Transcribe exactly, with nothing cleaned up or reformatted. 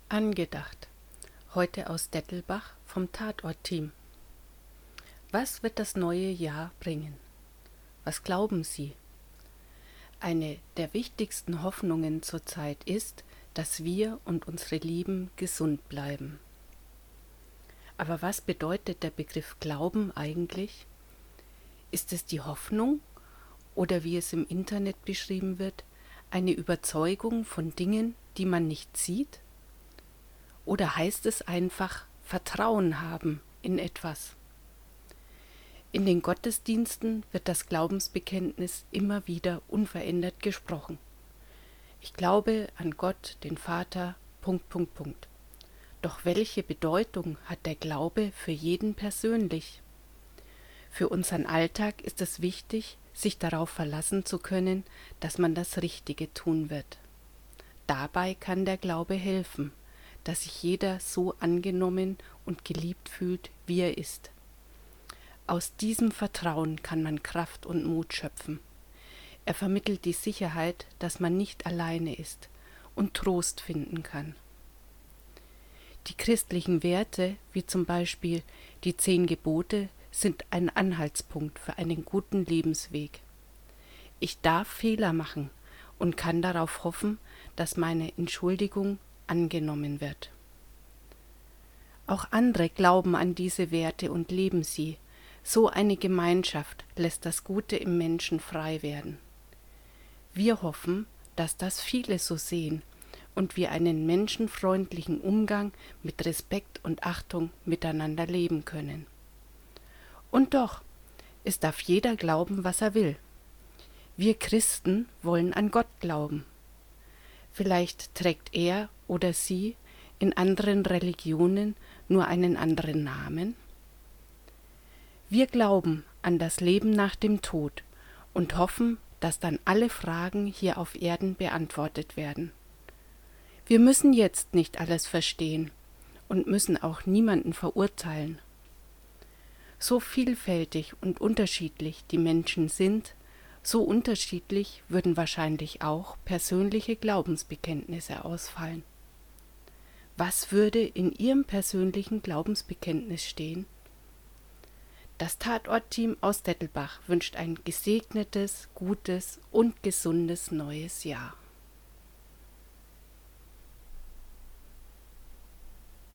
Angedacht. Heute aus Dettelbach vom Tatort-Team. Was wird das neue Jahr bringen? Was glauben Sie? Eine der wichtigsten Hoffnungen zurzeit ist, dass wir und unsere Lieben gesund bleiben. Aber was bedeutet der Begriff Glauben eigentlich? Ist es die Hoffnung oder wie es im Internet beschrieben wird, eine Überzeugung von Dingen, die man nicht sieht? Oder heißt es einfach Vertrauen haben in etwas? In den Gottesdiensten wird das Glaubensbekenntnis immer wieder unverändert gesprochen. Ich glaube an Gott, den Vater, Punkt, Punkt, Punkt. Doch welche Bedeutung hat der Glaube für jeden persönlich? Für unseren Alltag ist es wichtig, sich darauf verlassen zu können, dass man das Richtige tun wird. Dabei kann der Glaube helfen, dass sich jeder so angenommen und geliebt fühlt, wie er ist. Aus diesem Vertrauen kann man Kraft und Mut schöpfen. Er vermittelt die Sicherheit, dass man nicht alleine ist und Trost finden kann. Die christlichen Werte, wie zum Beispiel die zehn Gebote, sind ein Anhaltspunkt für einen guten Lebensweg. Ich darf Fehler machen und kann darauf hoffen, dass meine Entschuldigung angenommen wird. Auch andere glauben an diese Werte und leben sie. So eine Gemeinschaft lässt das Gute im Menschen frei werden. Wir hoffen, dass das viele so sehen und wir einen menschenfreundlichen Umgang mit Respekt und Achtung miteinander leben können. Und doch, es darf jeder glauben, was er will. Wir Christen wollen an Gott glauben. Vielleicht trägt er oder sie in anderen Religionen nur einen anderen Namen? Wir glauben an das Leben nach dem Tod und hoffen, dass dann alle Fragen hier auf Erden beantwortet werden. Wir müssen jetzt nicht alles verstehen und müssen auch niemanden verurteilen. So vielfältig und unterschiedlich die Menschen sind, so unterschiedlich würden wahrscheinlich auch persönliche Glaubensbekenntnisse ausfallen. Was würde in Ihrem persönlichen Glaubensbekenntnis stehen? Das Tatort-Team aus Dettelbach wünscht ein gesegnetes, gutes und gesundes neues Jahr.